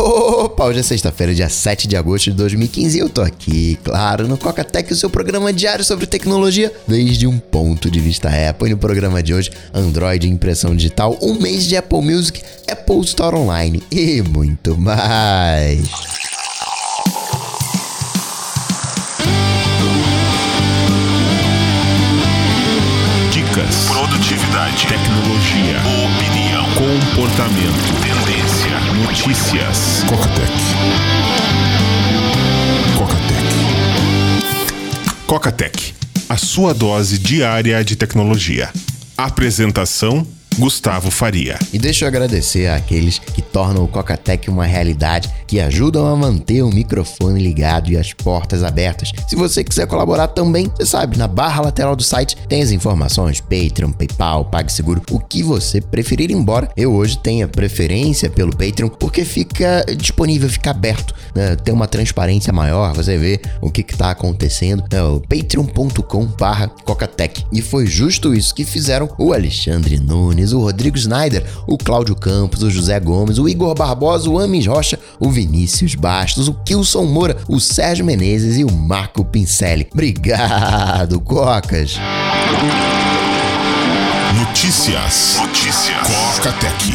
Opa, hoje é sexta-feira, dia 7 de agosto de 2015 e eu tô aqui, claro, no Coca-Tech, o seu programa diário sobre tecnologia desde um ponto de vista Apple. E no programa de hoje, Android, impressão digital, um mês de Apple Music, Apple Store Online e muito mais. Dicas, produtividade, tecnologia, opinião, comportamento, tendência, notícias. Coca-Tech. Coca-Tech, a sua dose diária de tecnologia. Apresentação: Gustavo Faria. E deixa eu agradecer àqueles que tornam o Coca-Tech uma realidade, que ajudam a manter o microfone ligado e as portas abertas. Se você quiser colaborar também, você sabe, na barra lateral do site tem as informações, Patreon, PayPal, PagSeguro, o que você preferir, embora eu hoje tenha preferência pelo Patreon, porque fica disponível, fica aberto, né? Tem uma transparência maior, você vê o que tá acontecendo, né? O patreon.com/Coca-Tech. E foi justo isso que fizeram o Alexandre Nunes, o Rodrigo Snyder, o Cláudio Campos, o José Gomes, o Igor Barbosa, o Amis Rocha, o Vinícius Bastos, o Kilson Moura, o Sérgio Menezes e o Marco Pincelli. Obrigado, Cocas! Notícias. Coca-Tech.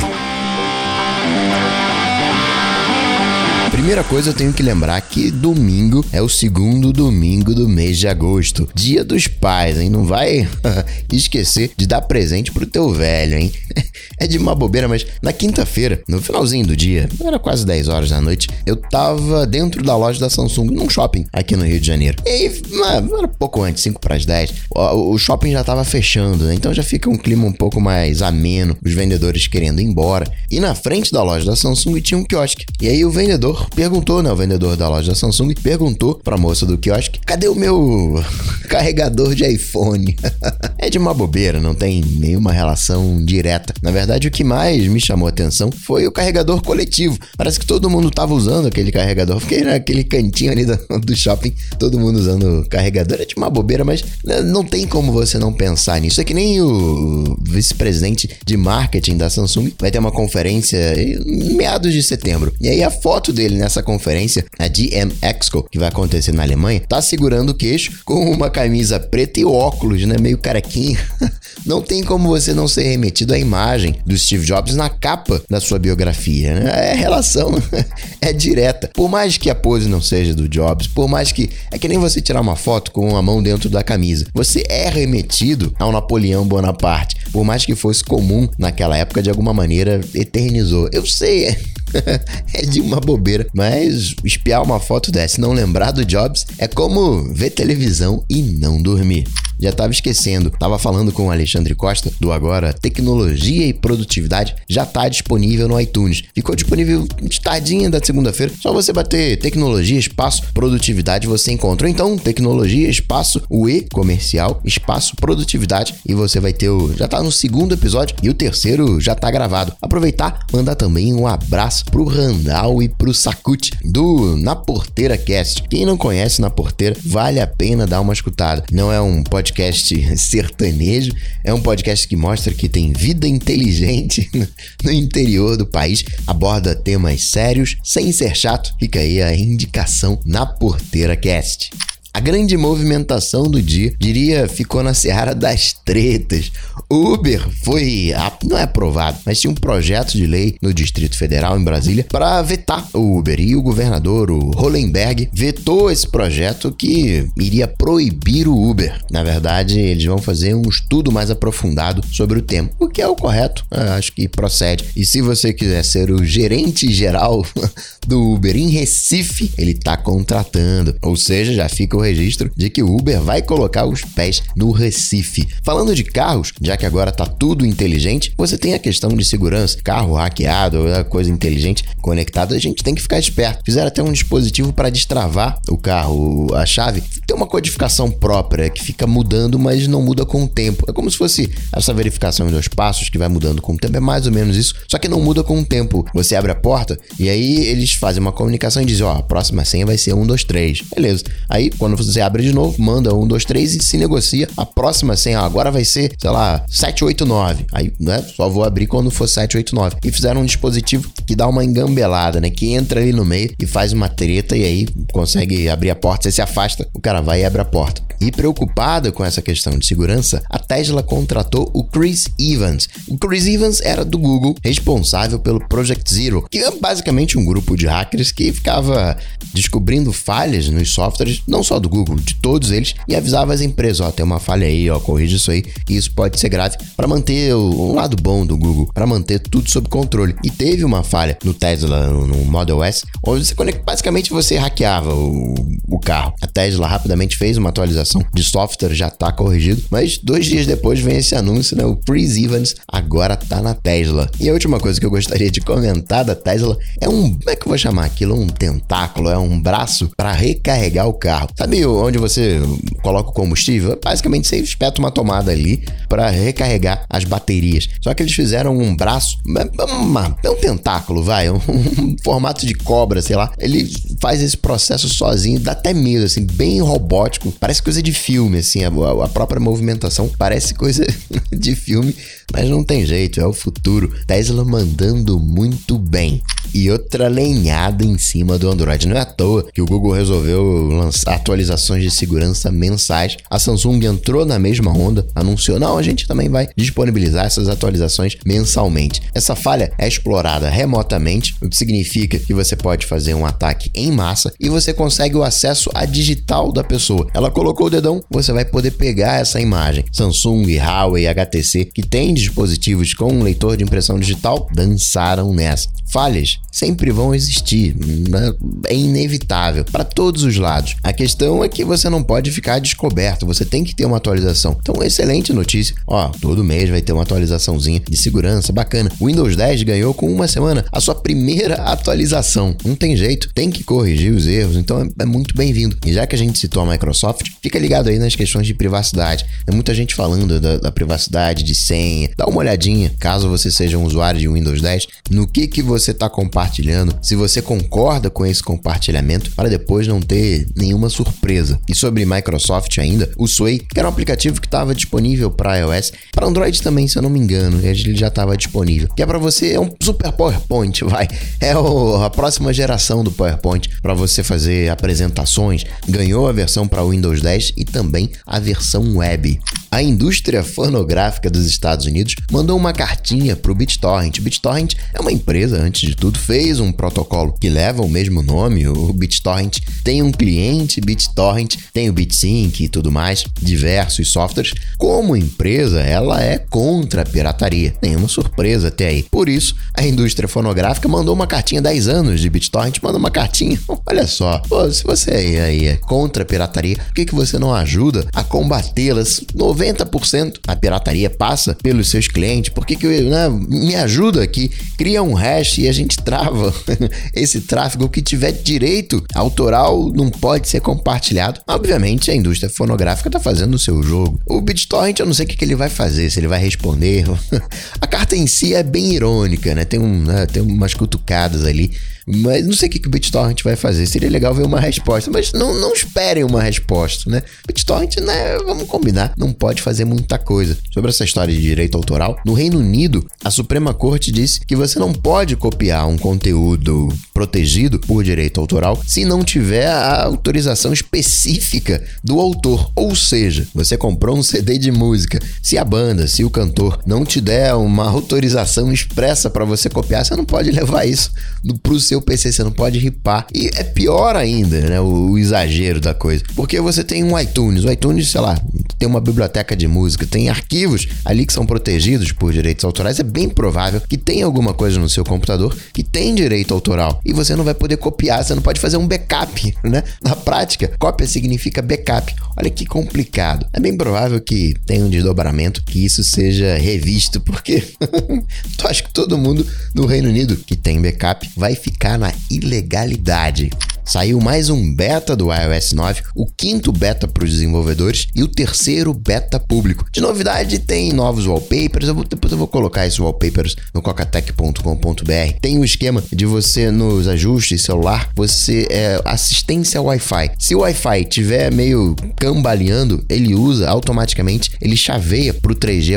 Primeira coisa, eu tenho que lembrar que domingo é o segundo domingo do mês de agosto. Dia dos pais, hein? Não vai esquecer de dar presente pro teu velho, hein? É de uma bobeira, mas na quinta-feira, no finalzinho do dia, era quase 10 horas da noite, eu tava dentro da loja da Samsung, num shopping aqui no Rio de Janeiro. E aí, era pouco antes, 5 para as 10, o shopping já tava fechando, né? Então já fica um clima um pouco mais ameno, os vendedores querendo ir embora. E na frente da loja da Samsung tinha um quiosque. E aí o vendedor perguntou, né? O vendedor da loja da Samsung perguntou pra moça do quiosque: cadê o meu carregador de iPhone? É de uma bobeira, não tem nenhuma relação direta. Na verdade, o que mais me chamou a atenção foi o carregador coletivo. Parece que todo mundo tava usando aquele carregador, porque era aquele cantinho ali do shopping, todo mundo usando o carregador. É de uma bobeira, mas não tem como você não pensar nisso. É que nem o vice-presidente de marketing da Samsung vai ter uma conferência em meados de setembro. E aí a foto dele nessa conferência, a GM Expo, que vai acontecer na Alemanha, tá segurando o queixo com uma camisa preta e óculos, né? Meio carequinha. Não tem como você não ser remetido à imagem do Steve Jobs na capa da sua biografia, né? É relação, é direta. Por mais que a pose não seja do Jobs, por mais que... É que nem você tirar uma foto com a mão dentro da camisa. Você é remetido ao Napoleão Bonaparte. Por mais que fosse comum naquela época, de alguma maneira eternizou. Eu sei, é de uma bobeira, mas espiar uma foto dessa e não lembrar do Jobs é como ver televisão e não dormir. Já tava esquecendo, tava falando com o Alexandre Costa do Agora Tecnologia e Produtividade, já tá disponível no iTunes. Ficou disponível de tardinha da segunda-feira, só você bater Tecnologia, espaço, Produtividade, você encontra. Então, Tecnologia, espaço, o E, comercial, espaço, Produtividade, e você vai ter já tá no segundo episódio e o terceiro já tá gravado. Aproveitar, mandar também um abraço pro Randall e pro Sakuti do Na Porteira Cast. Quem não conhece Na Porteira, vale a pena dar uma escutada. Não é um podcast sertanejo, é um podcast que mostra que tem vida inteligente no interior do país, aborda temas sérios, sem ser chato. Fica aí a indicação Na Porteira Cast. A grande movimentação do dia, diria, ficou na seara das tretas. O Uber foi, não é aprovado, mas tinha um projeto de lei no Distrito Federal, em Brasília, para vetar o Uber. E o governador, o Hollenberg, vetou esse projeto que iria proibir o Uber. Na verdade, eles vão fazer um estudo mais aprofundado sobre o tema, o que é o correto, acho que procede. E se você quiser ser o gerente geral do Uber em Recife, ele tá contratando. Ou seja, já fica o registro de que o Uber vai colocar os pés no Recife. Falando de carros, já que agora tá tudo inteligente, você tem a questão de segurança, carro hackeado, coisa inteligente conectada, a gente tem que ficar esperto. Fizeram até um dispositivo para destravar o carro, a chave. Tem uma codificação própria que fica mudando, mas não muda com o tempo. É como se fosse essa verificação em 2 passos que vai mudando com o tempo, é mais ou menos isso, só que não muda com o tempo. Você abre a porta e aí eles fazem uma comunicação e dizem, a próxima senha vai ser 1, 2, 3. Beleza. Aí, quando Quando você abre de novo, manda 1, 2, 3 e se negocia a próxima senha. Agora vai ser, sei lá, 789. Aí, né, só vou abrir quando for 789. E fizeram um dispositivo que dá uma engambelada, né, que entra ali no meio e faz uma treta e aí consegue abrir a porta. Você se afasta, o cara vai e abre a porta. E preocupada com essa questão de segurança, a Tesla contratou o Chris Evans. O Chris Evans era do Google, responsável pelo Project Zero, que é basicamente um grupo de hackers que ficava descobrindo falhas nos softwares, não só do Google, de todos eles, e avisava as empresas, ó, tem uma falha aí, ó, corrige isso aí, que isso pode ser grave, para manter o lado bom do Google, para manter tudo sob controle. E teve uma falha no Tesla, no Model S, onde você basicamente você hackeava o carro. A Tesla rapidamente fez uma atualização de software, já tá corrigido, mas 2 dias depois vem esse anúncio, né? O Chris Evans agora tá na Tesla. E a última coisa que eu gostaria de comentar da Tesla é como é que eu vou chamar aquilo? Um tentáculo, é um braço para recarregar o carro. Sabe onde você coloca o combustível? Basicamente você espeta uma tomada ali para recarregar as baterias. Só que eles fizeram um braço, é um tentáculo, vai, um formato de cobra, sei lá. Ele faz esse processo sozinho, dá até medo, assim, bem robótico. Parece coisa de filme, assim, a própria movimentação parece coisa de filme, mas não tem jeito, é o futuro. Tesla mandando muito bem. E outra lenhada em cima do Android. Não é à toa que o Google resolveu lançar atualizações de segurança mensais. A Samsung entrou na mesma onda, anunciou, não, a gente também vai disponibilizar essas atualizações mensalmente. Essa falha é explorada remotamente, o que significa que você pode fazer um ataque em massa e você consegue o acesso à digital da pessoa. Ela colocou o dedão, você vai poder pegar essa imagem. Samsung, Huawei, HTC, que tem dispositivos com um leitor de impressão digital, dançaram nessa. Falhas sempre vão existir, né? É inevitável para todos os lados. A questão é que você não pode ficar descoberto, você tem que ter uma atualização. Então, excelente notícia. Ó, todo mês vai ter uma atualizaçãozinha de segurança, bacana. O Windows 10 ganhou com uma semana a sua primeira atualização. Não tem jeito, tem que corrigir os erros, então é muito bem-vindo. E já que a gente citou a Microsoft, fica ligado aí nas questões de privacidade. Tem muita gente falando da privacidade de senha. Dá uma olhadinha, caso você seja um usuário de Windows 10, no que você está compartilhando, se você concorda com esse compartilhamento, para depois não ter nenhuma surpresa. E sobre Microsoft ainda, o Sway, que era um aplicativo que estava disponível para iOS, para Android também, se eu não me engano, ele já estava disponível. Que é para você, é um super PowerPoint, vai. É a próxima geração do PowerPoint para você fazer apresentações. Ganhou a versão para Windows 10 e também a versão web. A indústria fonográfica dos Estados Unidos mandou uma cartinha para o BitTorrent. O BitTorrent é uma empresa, antes de tudo, fez um protocolo que leva o mesmo nome, o BitTorrent. Tem um cliente BitTorrent, tem o BitSync e tudo mais, diversos softwares. Como empresa, ela é contra a pirataria. Nenhuma surpresa até aí. Por isso, a indústria fonográfica mandou uma cartinha, 10 anos de BitTorrent, mandou uma cartinha. Olha só, pô, se você aí é contra a pirataria, por que você não ajuda a combatê-las? 90% a pirataria passa pelos seus clientes. Por que me ajuda aqui? Cria um hash e a gente trava esse tráfego. Que tiver direito autoral não pode ser compartilhado. Obviamente, a indústria fonográfica está fazendo o seu jogo. O BitTorrent, eu não sei o que ele vai fazer, se ele vai responder. A carta em si é bem irônica, né? Tem umas cutucadas ali. Mas não sei o que o BitTorrent vai fazer. Seria legal ver uma resposta, mas não esperem uma resposta, né? BitTorrent, né? Vamos combinar, não pode fazer muita coisa. Sobre essa história de direito autoral, no Reino Unido, a Suprema Corte disse que você não pode copiar um conteúdo protegido por direito autoral se não tiver a autorização específica do autor. Ou seja, você comprou um CD de música, se a banda, se o cantor não te der uma autorização expressa para você copiar, você não pode levar isso pro seu PC, você não pode ripar. E é pior ainda, né, o exagero da coisa, porque você tem um iTunes, o iTunes, sei lá, tem uma biblioteca de música, tem arquivos ali que são protegidos por direitos autorais. É bem provável que tenha alguma coisa no seu computador que tem direito autoral e você não vai poder copiar, você não pode fazer um backup, né? Na prática, cópia significa backup. Olha que complicado. É bem provável que tenha um desdobramento, que isso seja revisto, porque tu acha que todo mundo no Reino Unido que tem backup vai ficar na ilegalidade. Saiu mais um beta do iOS 9, o 5º beta para os desenvolvedores e o 3º beta público. De novidade, tem novos wallpapers, depois eu vou colocar esses wallpapers no cocatec.com.br. Tem o esquema de você, nos ajustes celular, você assistência Wi-Fi. Se o Wi-Fi estiver meio cambaleando, ele usa automaticamente, ele chaveia para o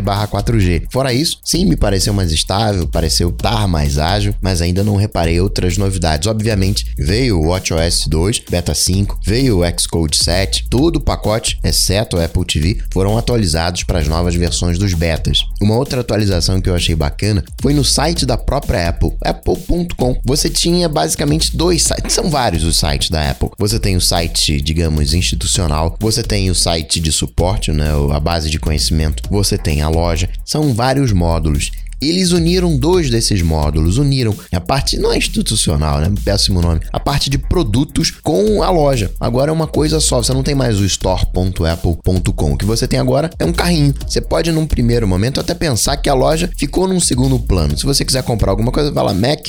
3G/4G. Fora isso, sim, me pareceu mais estável, pareceu estar mais ágil, mas ainda não reparei outras novidades. Obviamente, veio o WatchOS 2, Beta 5, veio o Xcode 7, todo o pacote, exceto o Apple TV, foram atualizados para as novas versões dos betas. Uma outra atualização que eu achei bacana foi no site da própria Apple, apple.com. Você tinha basicamente 2 sites, são vários os sites da Apple. Você tem o site, digamos, institucional, você tem o site de suporte, né, a base de conhecimento, você tem a loja, são vários módulos. Eles uniram 2 desses módulos, uniram a parte, não é institucional, né? Péssimo nome, a parte de produtos com a loja. Agora é uma coisa só, você não tem mais o store.apple.com. O que você tem agora é um carrinho. Você pode, num primeiro momento, até pensar que a loja ficou num segundo plano. Se você quiser comprar alguma coisa, vai lá, Mac,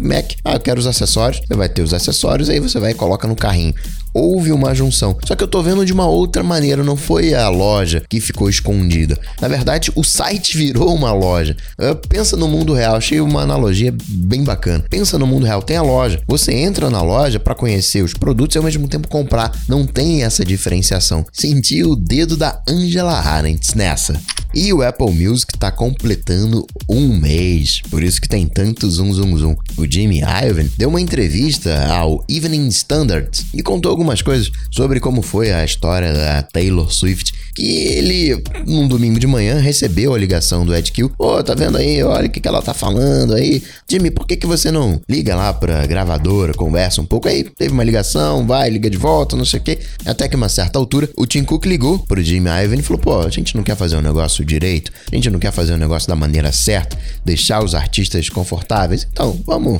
eu quero os acessórios, você vai ter os acessórios, aí você vai e coloca no carrinho. Houve uma junção. Só que eu tô vendo de uma outra maneira, não foi a loja que ficou escondida. Na verdade, o site virou uma loja. Pensa no mundo real, achei uma analogia bem bacana. Pensa no mundo real, tem a loja. Você entra na loja para conhecer os produtos e ao mesmo tempo comprar. Não tem essa diferenciação. Senti o dedo da Angela Arendt nessa. E o Apple Music tá completando 1 mês, por isso que tem tanto zoom. O Jimmy Iovine deu uma entrevista ao Evening Standard e contou algumas coisas sobre como foi a história da Taylor Swift, que ele, num domingo de manhã, recebeu a ligação do Ed Kill. Tá vendo aí? Olha o que ela tá falando aí. Jimmy, por que você não liga lá pra gravadora, conversa um pouco? Aí teve uma ligação, liga de volta, não sei o quê. Até que uma certa altura, o Tim Cook ligou pro Jimmy Iovine e falou, a gente não quer fazer um negócio direito, a gente não quer fazer um negócio da maneira certa, deixar os artistas confortáveis, então vamos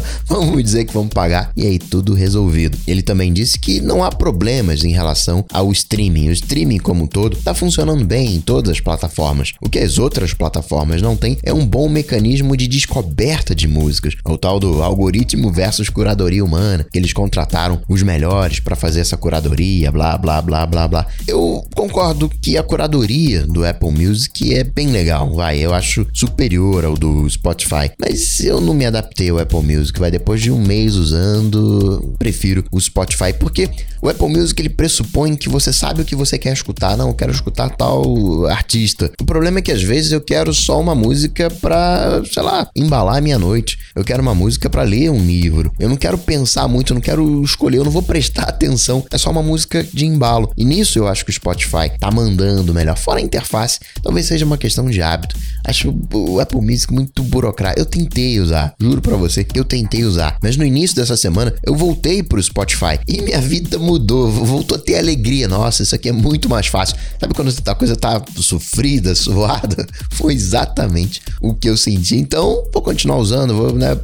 dizer que vamos pagar, e aí tudo resolvido. Ele também disse que não há problemas em relação ao streaming. O streaming como um todo tá funcionando bem em todas as plataformas. O que as outras plataformas não têm é um bom mecanismo de descoberta de músicas, o tal do algoritmo versus curadoria humana, que eles contrataram os melhores para fazer essa curadoria, blá blá blá blá blá. Eu concordo que a curadoria do Apple Music é bem legal, eu acho superior ao do Spotify, mas eu não me adaptei ao Apple Music, depois de 1 mês usando, prefiro o Spotify, porque o Apple Music ele pressupõe que você sabe o que você quer escutar. Não, eu quero escutar tal artista. O problema é que às vezes eu quero só uma música pra, embalar a minha noite. Eu quero uma música pra ler um livro. Eu não quero pensar muito, eu não quero escolher, eu não vou prestar atenção. É só uma música de embalo. E nisso eu acho que o Spotify tá mandando melhor. Fora a interface, talvez seja uma questão de hábito. Acho o Apple Music muito burocrático. Eu tentei usar, juro pra você, eu tentei usar. Mas no início dessa semana, eu voltei pro Spotify e minha vida mudou. Voltou a ter alegria. Nossa, isso aqui é muito mais fácil. Sabe quando a coisa tá sofrida, suada? Foi exatamente o que eu senti. Então, vou continuar usando,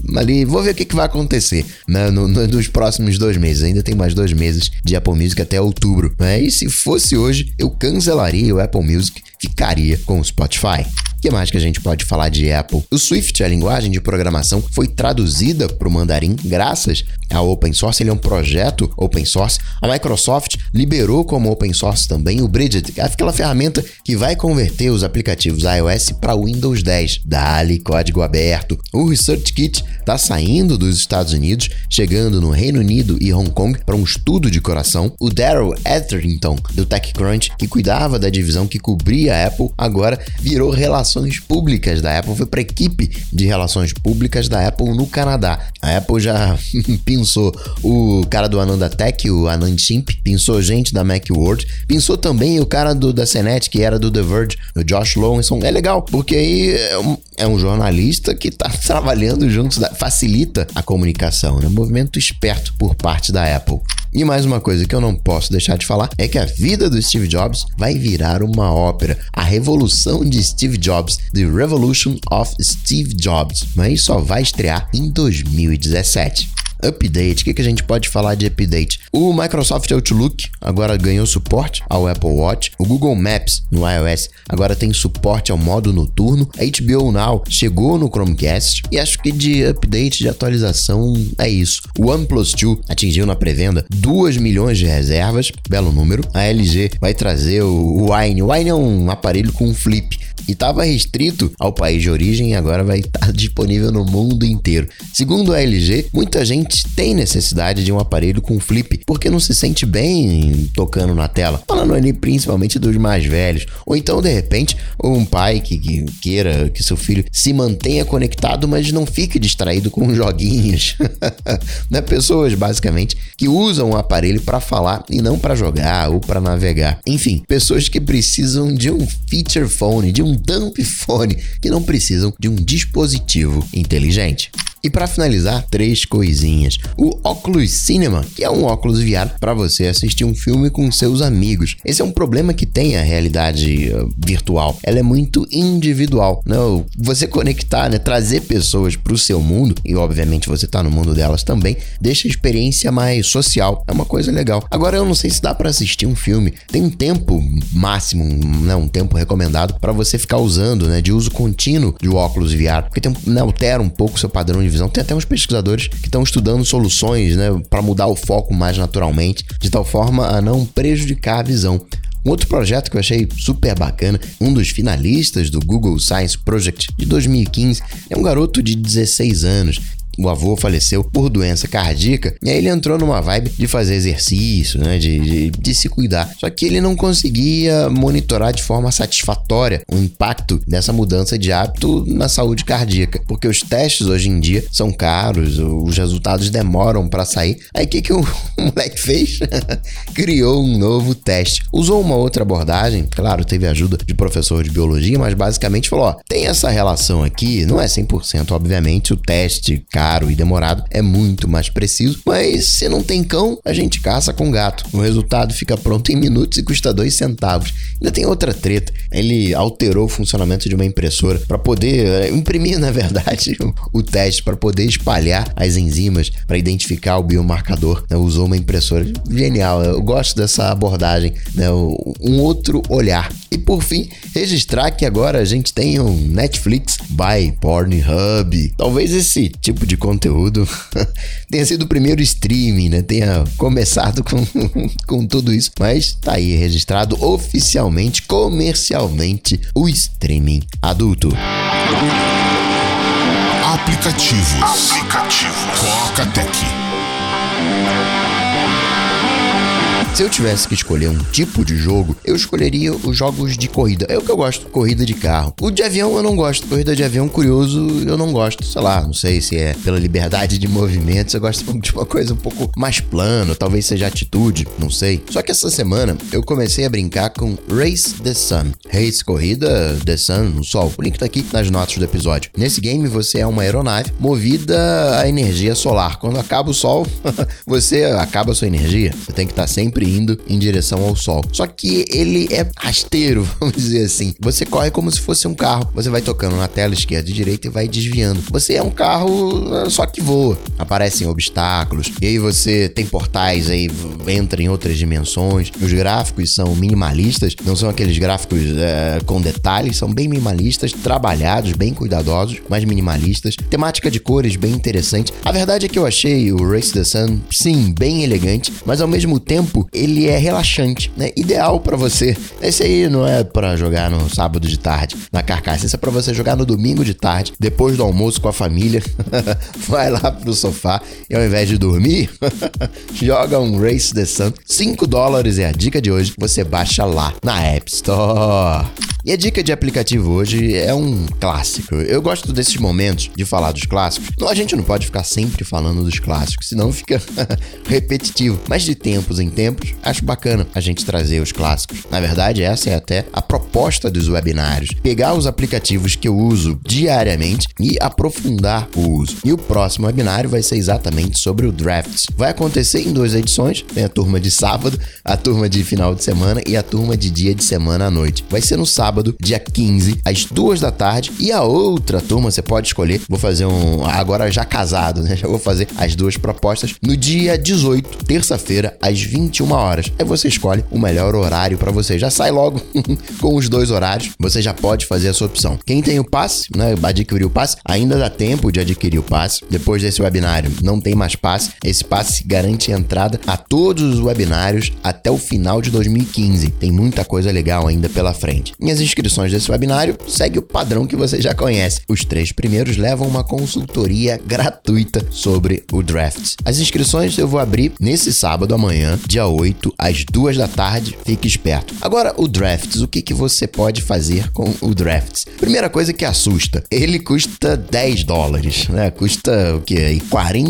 vou ver o que vai acontecer nos próximos 2 meses. Ainda tem mais 2 meses de Apple Music até outubro. E se fosse hoje, eu cancelaria o Apple Music, ficaria com o Spotify. O que mais que a gente pode falar de Apple? O Swift, a linguagem de programação, foi traduzida para o mandarim graças ao open source. Ele é um projeto open source. A Microsoft liberou como open source também o Bridget, aquela ferramenta que vai converter os aplicativos iOS para Windows 10. Dá-lhe código aberto. O ResearchKit está saindo dos Estados Unidos, chegando no Reino Unido e Hong Kong para um estudo de coração. O Daryl Etherington, do TechCrunch, que cuidava da divisão que cobria a Apple, agora virou relações públicas da Apple, foi para a equipe de relações públicas da Apple no Canadá. A Apple já pensou o cara do Ananda Tech, o Anand Shimp, pensou gente da Macworld, pensou também o cara da CNET, que era do The Verge, o Josh Lowenson. É legal, porque aí é um jornalista que está trabalhando juntos, facilita a comunicação, né? Movimento esperto por parte da Apple. E mais uma coisa que eu não posso deixar de falar é que a vida do Steve Jobs vai virar uma ópera. A revolução de Steve Jobs, The Revolution of Steve Jobs, mas só vai estrear em 2017. Update. O que a gente pode falar de update? O Microsoft Outlook agora ganhou suporte ao Apple Watch. O Google Maps no iOS agora tem suporte ao modo noturno. A HBO Now chegou no Chromecast. E acho que de update, de atualização, é isso. O OnePlus 2 atingiu na pré-venda 2 milhões de reservas. Belo número. A LG vai trazer o Wine. O Wine é um aparelho com flip. E estava restrito ao país de origem e agora vai estar disponível no mundo inteiro. Segundo a LG, muita gente tem necessidade de um aparelho com flip porque não se sente bem tocando na tela. Falando ali principalmente dos mais velhos. Ou então, de repente, um pai que queira que seu filho se mantenha conectado, mas não fique distraído com joguinhos. Né? Pessoas, basicamente, que usam o aparelho para falar e não para jogar ou para navegar. Enfim, pessoas que precisam de um feature phone, de um dump phone, que não precisam de um dispositivo inteligente. E para finalizar, 3 coisinhas. O Oculus Cinema, que é um óculos VR para você assistir um filme com seus amigos. Esse é um problema que tem a realidade virtual. Ela é muito individual. Não, você conectar, né, trazer pessoas para o seu mundo, e obviamente você tá no mundo delas também, deixa a experiência mais social. É uma coisa legal. Agora eu não sei se dá para assistir um filme. Tem um tempo máximo, né, um tempo recomendado para você ficar usando, né, de uso contínuo de óculos VR, porque tem, né, altera um pouco o seu padrão de visão. Tem até uns pesquisadores que estão estudando soluções, né, para mudar o foco mais naturalmente, de tal forma a não prejudicar a visão. Um outro projeto que eu achei super bacana, um dos finalistas do Google Science Project de 2015, é um garoto de 16 anos. O avô faleceu por doença cardíaca e aí ele entrou numa vibe de fazer exercício, né, de se cuidar. Só que ele não conseguia monitorar de forma satisfatória o impacto dessa mudança de hábito na saúde cardíaca, porque os testes hoje em dia são caros, os resultados demoram para sair. Aí o que o moleque fez? Criou um novo teste. Usou uma outra abordagem, claro, teve ajuda de professor de biologia, mas basicamente falou, ó, tem essa relação aqui, não é 100%, obviamente, o teste caro e demorado é muito mais preciso, mas se não tem cão, a gente caça com gato. O resultado fica pronto em minutos e custa 2 centavos. Ainda tem outra treta, ele alterou o funcionamento de uma impressora para poder imprimir, na verdade, o teste, para poder espalhar as enzimas para identificar o biomarcador, né? Usou uma impressora. Genial, eu gosto dessa abordagem, né? Um outro olhar. E por fim, registrar que agora a gente tem um Netflix by Pornhub. Talvez esse tipo de conteúdo tenha sido o primeiro streaming, né? Tenha começado com tudo isso, mas tá aí registrado oficialmente, comercialmente, o streaming adulto. Aplicativos. Coca-Tech. Se eu tivesse que escolher um tipo de jogo, eu escolheria os jogos de corrida. É o que eu gosto, corrida de carro. O de avião eu não gosto, corrida de avião curioso eu não gosto. Sei lá, não sei se é pela liberdade de movimentos, eu gosto de uma coisa um pouco mais plano, talvez seja atitude, não sei. Só que essa semana eu comecei a brincar com Race the Sun. Race, corrida, the Sun, o sol. O link tá aqui nas notas do episódio. Nesse game você é uma aeronave movida a energia solar. Quando acaba o sol, você acaba a sua energia. Você tem que estar sempre indo em direção ao sol. Só que ele é rasteiro, vamos dizer assim. Você corre como se fosse um carro. Você vai tocando na tela esquerda e direita e vai desviando. Você é um carro, só que voa. Aparecem obstáculos. E aí você tem portais, aí entra em outras dimensões. Os gráficos são minimalistas. Não são aqueles gráficos com detalhes. São bem minimalistas, trabalhados, bem cuidadosos, mas minimalistas. Temática de cores bem interessante. A verdade é que eu achei o Race the Sun, sim, bem elegante, mas ao mesmo tempo ele é relaxante, né? Ideal pra você. Esse aí não é pra jogar no sábado de tarde, na carcaça. Esse é pra você jogar no domingo de tarde, depois do almoço com a família. Vai lá pro sofá e ao invés de dormir, joga um Race the Sun. $5 é a dica de hoje. Você baixa lá na App Store. E a dica de aplicativo hoje é um clássico. Eu gosto desses momentos de falar dos clássicos. A gente não pode ficar sempre falando dos clássicos, senão fica repetitivo. Mas de tempos em tempos, tempos, acho bacana a gente trazer os clássicos. Na verdade, essa é até a proposta dos webinários. Pegar os aplicativos que eu uso diariamente e aprofundar o uso. E o próximo webinário vai ser exatamente sobre o Drafts. Vai acontecer em 2 edições, tem a turma de sábado, a turma de final de semana e a turma de dia de semana à noite. Vai ser no sábado, dia 15, às 2 da tarde, e a outra turma você pode escolher. Vou fazer agora já casado, né? Já vou fazer as 2 propostas no dia 18, terça-feira, às 21 horas. Aí você escolhe o melhor horário para você. Já sai logo com os 2 horários, você já pode fazer a sua opção. Quem tem o passe, né, adquirir o passe, ainda dá tempo de adquirir o passe. Depois desse webinário, não tem mais passe. Esse passe garante entrada a todos os webinários até o final de 2015. Tem muita coisa legal ainda pela frente. E as inscrições desse webinário segue o padrão que você já conhece. Os 3 primeiros levam uma consultoria gratuita sobre o Drafts. As inscrições eu vou abrir nesse sábado, amanhã, dia 8, às 2 da tarde. Fique esperto. Agora, o Drafts, o que você pode fazer com o Drafts? Primeira coisa que assusta, ele custa $10, né? Custa o quê?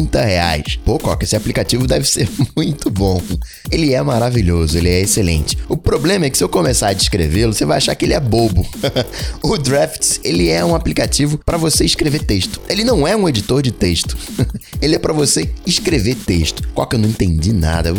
R$40. Pô, Coca, esse aplicativo deve ser muito bom. Ele é maravilhoso, ele é excelente. O problema é que se eu começar a descrevê-lo, você vai achar que ele é bobo. O Drafts, ele é um aplicativo para você escrever texto. Ele não é um editor de texto. Ele é para você escrever texto. Coca, eu não entendi nada.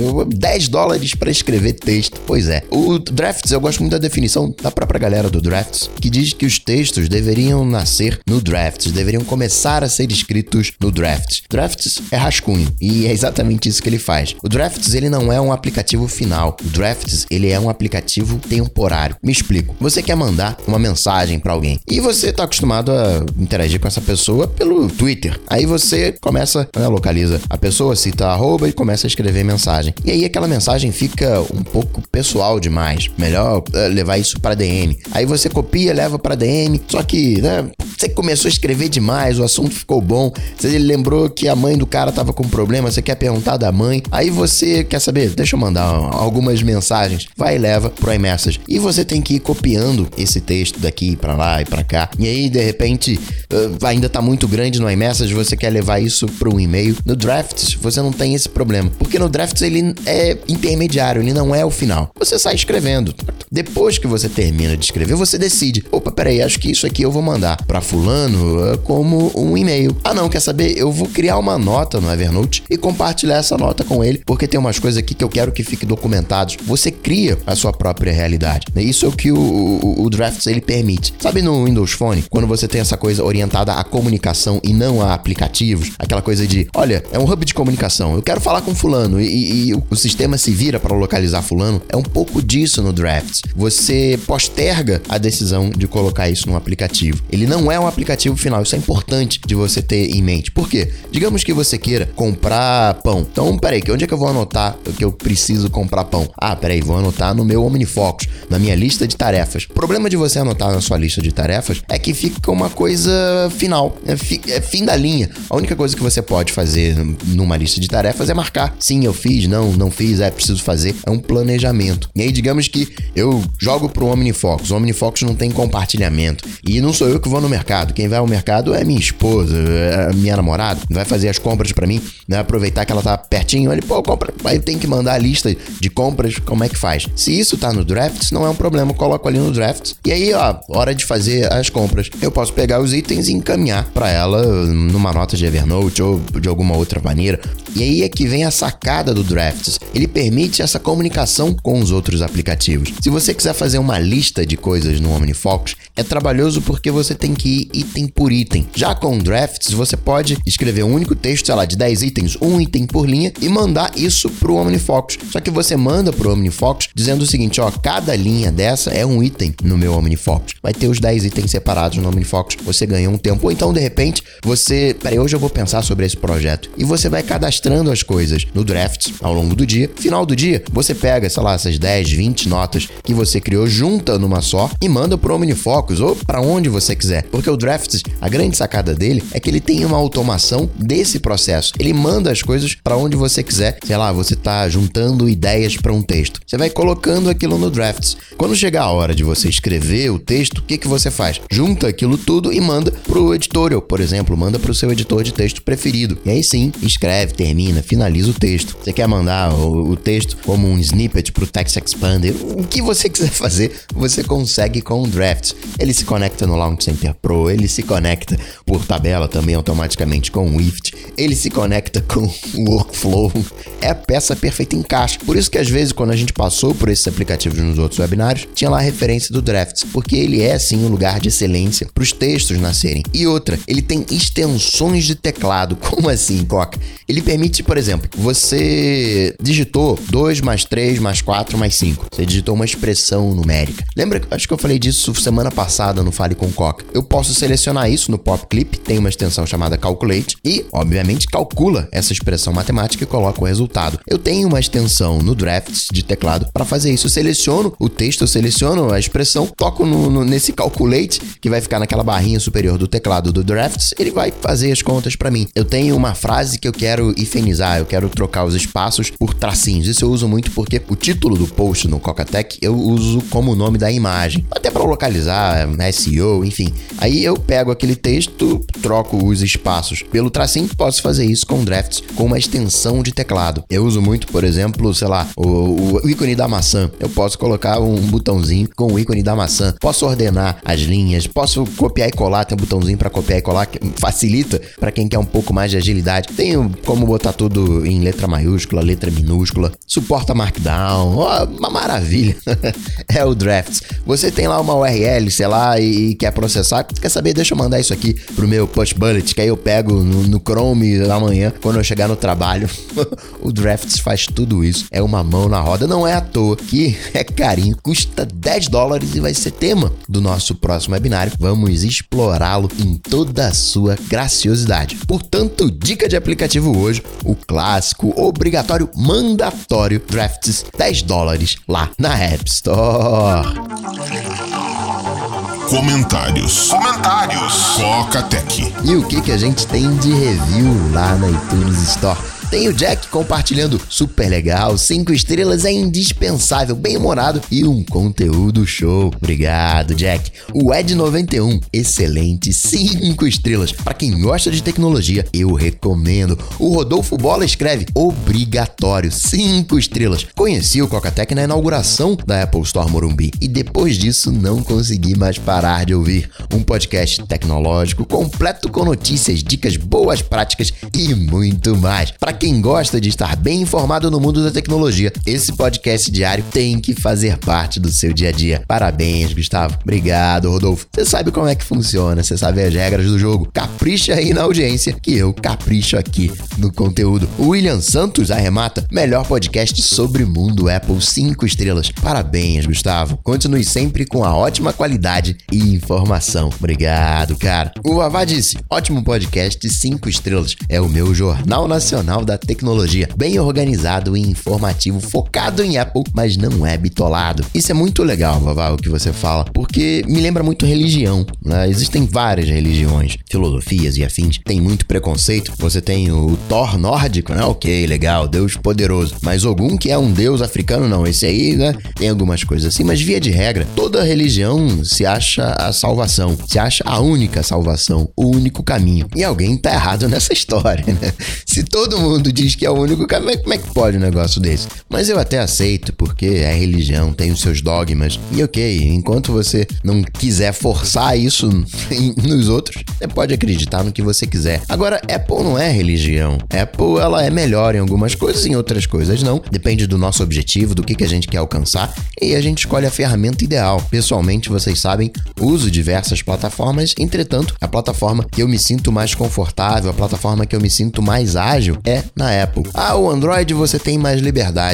$10 para escrever texto. Pois é. O Drafts, eu gosto muito da definição da própria galera do Drafts, que diz que os textos deveriam nascer no Drafts, deveriam começar a ser escritos no Drafts. Drafts é rascunho, e é exatamente isso que ele faz. O Drafts, ele não é um aplicativo final. O Drafts, ele é um aplicativo temporário. Me explico. Você quer mandar uma mensagem para alguém e você tá acostumado a interagir com essa pessoa pelo Twitter. Aí você começa, localiza a pessoa, cita a arroba e começa a escrever mensagem. E aí aquela mensagem fica um pouco pessoal demais. Melhor levar isso para DM. Aí você copia, leva para DM, só que, né, você começou a escrever demais, o assunto ficou bom, você lembrou que a mãe do cara tava com problema, você quer perguntar da mãe, aí você quer saber, deixa eu mandar algumas mensagens, vai e leva pro iMessage. E você tem que ir copiando esse texto daqui pra lá e pra cá. E aí, de repente, ainda tá muito grande no iMessage, você quer levar isso pro e-mail. No Drafts, você não tem esse problema, porque no Drafts ele é intermediário, ele não é o final. Você sai escrevendo. Depois que você termina de escrever, você decide, opa, peraí, acho que isso aqui eu vou mandar pra fulano como um e-mail. Ah não, quer saber? Eu vou criar uma nota no Evernote e compartilhar essa nota com ele, porque tem umas coisas aqui que eu quero que fiquem documentados. Você cria a sua própria realidade. Isso é o que o Drafts ele permite. Sabe no Windows Phone, quando você tem essa coisa orientada à comunicação e não a aplicativos, aquela coisa de, olha, é um hub de comunicação, eu quero falar com fulano e o sistema se vira para localizar fulano, é um pouco disso no Drafts. Você posterga a decisão de colocar isso no aplicativo. Ele não é um aplicativo final, isso é importante de você ter em mente. Por quê? Digamos que você queira comprar pão. Então, peraí, onde é que eu vou anotar que eu preciso comprar pão? Ah, peraí, vou anotar no meu OmniFocus, na minha lista de tarefas. O problema de você anotar na sua lista de tarefas é que fica uma coisa final, é fim da linha. A única coisa que você pode fazer numa lista de tarefas é marcar. Sim, eu fiz, não fiz, preciso fazer. É um planejamento. E aí, digamos que eu jogo pro OmniFocus. O OmniFocus não tem compartilhamento. E não sou eu que vou no mercado. Quem vai ao mercado é minha esposa, é minha namorada. Vai fazer as compras pra mim, né? Aproveitar que ela tá pertinho. Ele, compra. Aí tem que mandar a lista de compras, como é que faz? Se isso tá no Drafts, não é um problema. Eu coloco ali no Drafts. E aí, hora de fazer as compras. Eu posso pegar os itens e encaminhar pra ela numa nota de Evernote ou de alguma outra maneira. E aí é que vem a sacada do Drafts. Ele permite essa comunicação com os outros aplicativos. Se você quiser fazer uma lista de coisas no OmniFocus, é trabalhoso porque você tem que ir item por item. Já com o Drafts, você pode escrever um único texto, sei lá, de 10 itens, um item por linha, e mandar isso pro OmniFocus. Só que você manda pro OmniFocus dizendo o seguinte, cada linha dessa é um item no meu OmniFocus. Vai ter os 10 itens separados no OmniFocus, você ganha um tempo. Ou então, de repente, hoje eu vou pensar sobre esse projeto. E você vai cadastrando as coisas no Drafts ao longo do dia. Final do dia, você pega, sei lá, essas 10, 20 notas que você criou, junta numa só e manda pro OmniFocus ou para onde você quiser. Porque o Drafts, a grande sacada dele é que ele tem uma automação desse processo. Ele manda as coisas para onde você quiser. Sei lá, você tá juntando ideias para um texto. Você vai colocando aquilo no Drafts. Quando chegar a hora de você escrever o texto, o que você faz? Junta aquilo tudo e manda pro editorial, por exemplo, manda pro seu editor de texto preferido. E aí sim, escreve, termina, finaliza o texto. Você quer mandar o texto como um snippet pro Text Expander, o que você quiser fazer, você consegue com o Drafts. Ele se conecta no Launch Center Pro, ele se conecta por tabela também automaticamente com o Wift, ele se conecta com o Workflow. É a peça perfeita em caixa. Por isso que às vezes quando a gente passou por esses aplicativos nos outros webinários, tinha lá a referência do Drafts, porque ele é sim um lugar de excelência para os textos nascerem. E outra, ele tem extensões de teclado. Como assim, Coca? Ele permite, por exemplo, você digitou 2 mais 3 mais 4 mais 5. Você digitou uma expressão numérica. Lembra? Acho que eu falei disso semana passada no Fale com Coca. Eu posso selecionar isso no Pop Clip, tem uma extensão chamada Calculate e, obviamente, calcula essa expressão matemática e coloca o resultado. Eu tenho uma extensão no Drafts de teclado para fazer isso. Eu seleciono o texto, eu seleciono a expressão, toco nesse Calculate, que vai ficar naquela barrinha superior do teclado do Drafts, ele vai fazer as contas para mim. Eu tenho uma frase que eu quero hifenizar, eu quero trocar os espaços por tracinhos. Isso eu uso muito porque o título do post no Coca-Tech eu uso como o nome da imagem, até para localizar, SEO, enfim. Aí eu pego aquele texto, troco os espaços pelo tracinho, posso fazer isso com Drafts, com uma extensão de teclado. Eu uso muito, por exemplo, sei lá, o ícone da maçã. Eu posso colocar um botãozinho com o ícone da maçã. Posso ordenar as linhas, posso copiar e colar, tem um botãozinho para copiar e colar que facilita para quem quer um pouco mais de agilidade. Tenho como botar tudo em letra maiúscula, letra minúscula, suporta Markdown, uma maravilha. É o Drafts. Você tem lá uma URL, sei lá, e quer processar, quer saber, deixa eu mandar isso aqui pro meu push bullet, que aí eu pego no Chrome amanhã, quando eu chegar no trabalho. O Drafts faz tudo isso, é uma mão na roda, não é à toa que é carinho, custa $10 e vai ser tema do nosso próximo webinário. Vamos explorá-lo em toda a sua graciosidade. Portanto, dica de aplicativo hoje, o clássico, obrigatório, mandatório Drafts, $10 lá na App Store. Comentários. Coca-Tech. E o que a gente tem de review lá na iTunes Store? Tem o Jack compartilhando, super legal, 5 estrelas, é indispensável, bem humorado e um conteúdo show. Obrigado, Jack. O Ed91, excelente, 5 estrelas. Para quem gosta de tecnologia, eu recomendo. O Rodolfo Bola escreve, obrigatório, 5 estrelas. Conheci o Coca-Tech na inauguração da Apple Store Morumbi e depois disso não consegui mais parar de ouvir. Um podcast tecnológico, completo com notícias, dicas, boas práticas e muito mais. Para quem gosta de estar bem informado no mundo da tecnologia, esse podcast diário tem que fazer parte do seu dia a dia. Parabéns, Gustavo. Obrigado, Rodolfo. Você sabe como é que funciona, você sabe as regras do jogo. Capricha aí na audiência que eu capricho aqui no conteúdo. O William Santos arremata, melhor podcast sobre mundo Apple, 5 estrelas. Parabéns, Gustavo. Continue sempre com a ótima qualidade e informação. Obrigado, cara. O Vavá disse, ótimo podcast, 5 estrelas. É o meu Jornal Nacional da Tecnologia, bem organizado e informativo, focado em Apple, mas não é bitolado. Isso é muito legal, Vavá, o que você fala, porque me lembra muito religião, né? Existem várias religiões, filosofias e afins, tem muito preconceito. Você tem o Thor nórdico, né? Ok, legal, Deus poderoso, mas Ogum, que é um deus africano, não, esse aí, né? Tem algumas coisas assim, mas via de regra, toda religião se acha a salvação, se acha a única salvação, o único caminho. E alguém tá errado nessa história, né? Se todo mundo diz que é o único caminho, como é que pode um negócio desse? Mas eu até aceito, porque é religião, tem os seus dogmas. E ok, enquanto você não quiser forçar isso nos outros, você pode acreditar no que você quiser. Agora, Apple não é religião. Apple, ela é melhor em algumas coisas, em outras coisas não. Depende do nosso objetivo, do que a gente quer alcançar, e a gente escolhe a ferramenta ideal. Pessoalmente, vocês sabem, uso diversas plataformas, entretanto, a plataforma que eu me sinto mais confortável, a plataforma que eu me sinto mais ágil é na Apple. O Android você tem mais liberdade.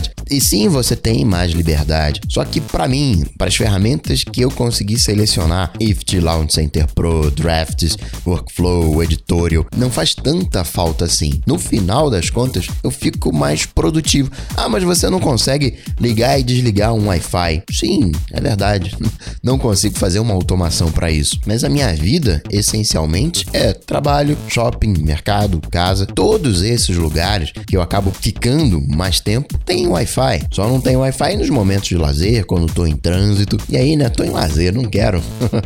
liberdade. E sim, você tem mais liberdade. Só que para mim, para as ferramentas que eu consegui selecionar, Ift, Launch Center Pro, Drafts, Workflow, Editorial, não faz tanta falta assim. No final das contas, eu fico mais produtivo. Ah, mas você não consegue ligar e desligar um Wi-Fi? Sim, é verdade. Não consigo fazer uma automação para isso. Mas a minha vida, essencialmente, é trabalho, shopping, mercado, casa. Todos esses lugares que eu acabo ficando mais tempo, tem Wi-Fi. Só não tem Wi-Fi nos momentos de lazer, quando tô em trânsito. E aí, né, tô em lazer, não quero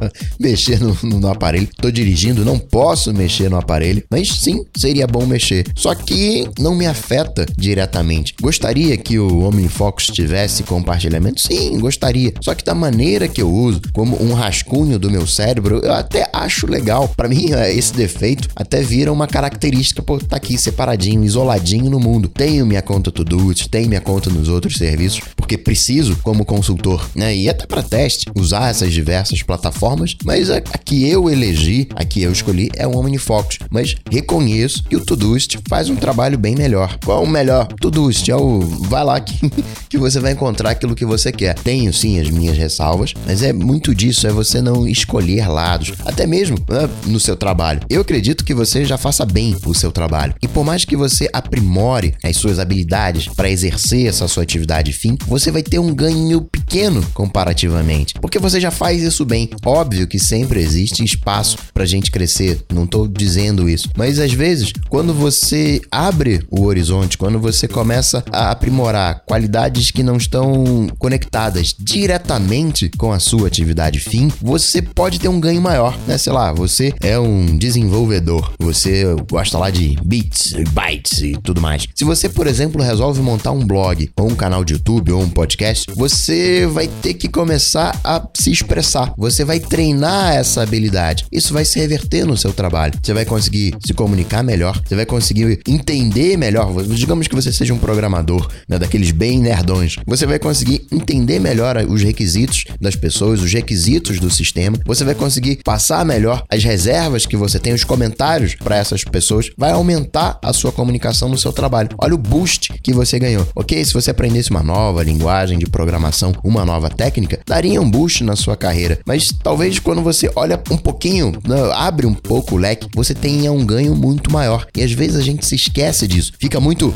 mexer no aparelho. Tô dirigindo, não posso mexer no aparelho. Mas sim, seria bom mexer. Só que não me afeta diretamente. Gostaria que o OmniFocus tivesse compartilhamento? Sim, gostaria. Só que da maneira que eu uso, como um rascunho do meu cérebro, eu até acho legal. Pra mim, esse defeito até vira uma característica. Pô, tá aqui separadinho, isoladinho no mundo. Tenho minha conta Todoist, tenho minha conta nos outros serviços, porque preciso, como consultor, né? E até para teste, usar essas diversas plataformas, mas a que eu elegi, a que eu escolhi é o OmniFocus. Mas reconheço que o Todoist faz um trabalho bem melhor. Qual o melhor? Todoist é o... Vai lá que você vai encontrar aquilo que você quer. Tenho sim as minhas ressalvas, mas é muito disso, é você não escolher lados, até mesmo, né, no seu trabalho. Eu acredito que você já faça bem o seu trabalho. E por mais que você aprimore as suas habilidades para exercer essa sua atividade fim, você vai ter um ganho pequeno comparativamente, porque você já faz isso bem. Óbvio que sempre existe espaço pra gente crescer, não tô dizendo isso, mas às vezes, quando você abre o horizonte, quando você começa a aprimorar qualidades que não estão conectadas diretamente com a sua atividade fim, você pode ter um ganho maior, né? Sei lá, você é um desenvolvedor, você gosta lá de bits, bytes e tudo mais. Se você, por exemplo, resolve montar um blog, ou um canal de YouTube, ou um podcast, você vai ter que começar a se expressar. Você vai treinar essa habilidade. Isso vai se reverter no seu trabalho. Você vai conseguir se comunicar melhor, você vai conseguir entender melhor. Digamos que você seja um programador, né, daqueles bem nerdões. Você vai conseguir entender melhor os requisitos das pessoas, os requisitos do sistema. Você vai conseguir passar melhor as reservas que você tem, os comentários para essas pessoas. Vai aumentar a sua comunicação no seu trabalho. Olha o boost que você ganhou. Ok, se você aprendesse uma nova linguagem de programação, uma nova técnica, daria um boost na sua carreira. Mas talvez quando você olha um pouquinho, abre um pouco o leque, você tenha um ganho muito maior. E às vezes a gente se esquece disso. Fica muito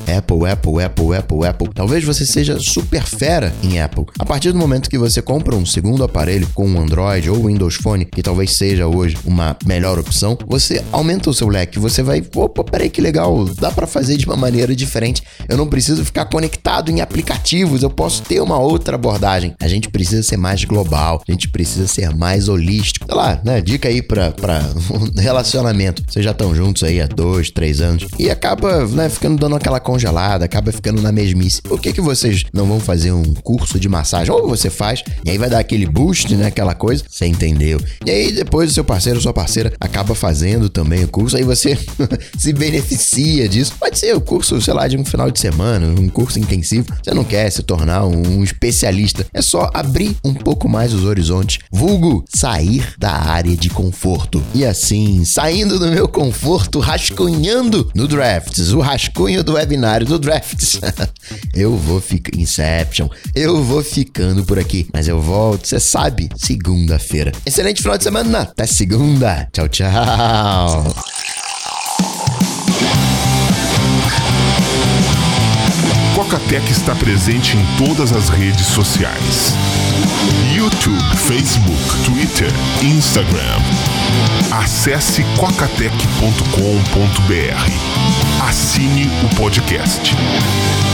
Apple. Talvez você seja super fera em Apple. A partir do momento que você compra um segundo aparelho com um Android ou Windows Phone, que talvez seja hoje uma melhor opção, você aumenta o seu leque. Você vai, peraí que legal, dá pra fazer de uma maneira diferente. Eu não preciso ficar conectado em aplicativos, eu posso ter uma outra abordagem. A gente precisa ser mais global, a gente precisa ser mais holístico. Sei lá, né? Dica aí pra relacionamento. Vocês já estão juntos aí há 2, 3 anos e acaba, né, ficando dando aquela congelada, acaba ficando na mesmice. Por que vocês não vão fazer um curso de massagem? Ou você faz, e aí vai dar aquele boost, né? Aquela coisa, você entendeu. E aí depois o seu parceiro, sua parceira acaba fazendo também o curso, aí você se beneficia disso. Pode ser o curso, sei lá, de um final de semana, um curso intensivo. Você não quer se tornar um especialista. É só abrir um pouco mais os horizontes. Vulgo, sair da área de conforto. E assim, saindo do meu conforto, rascunhando no Drafts, o rascunho do webinário do Drafts. Eu vou ficar... Inception. Eu vou ficando por aqui. Mas eu volto, você sabe, segunda-feira. Excelente final de semana. Até segunda. Tchau, tchau. Quacatec está presente em todas as redes sociais: YouTube, Facebook, Twitter, Instagram. Acesse quacatec.com.br. Assine o podcast.